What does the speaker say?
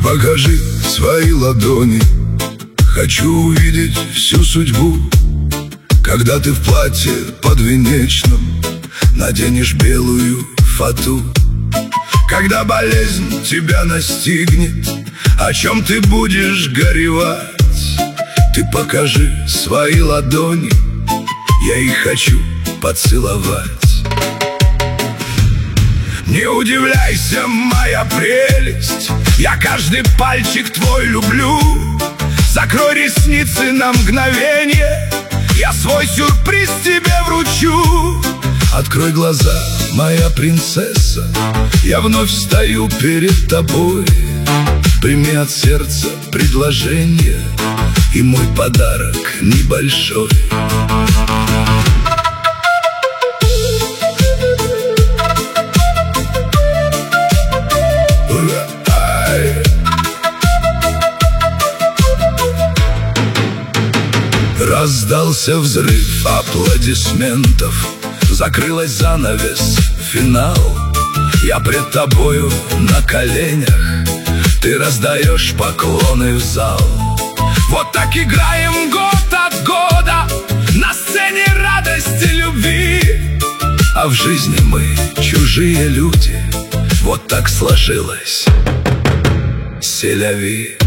покажи свои ладони, хочу увидеть всю судьбу. Когда ты в платье подвенечном наденешь белую фату, когда болезнь тебя настигнет, о чем ты будешь горевать? Ты покажи свои ладони, я их хочу поцеловать. Не удивляйся, моя прелесть, я каждый пальчик твой люблю. Закрой ресницы на мгновенье, я свой сюрприз тебе вручу. Открой глаза, моя принцесса, я вновь стою перед тобой. Прими от сердца предложение и мой подарок небольшой. Раздался взрыв аплодисментов, закрылась занавес, финал. Я пред тобою на коленях, ты раздаешь поклоны в зал. Вот так играем год от года на сцене радости, любви. А в жизни мы чужие люди, вот так сложилось, селяви.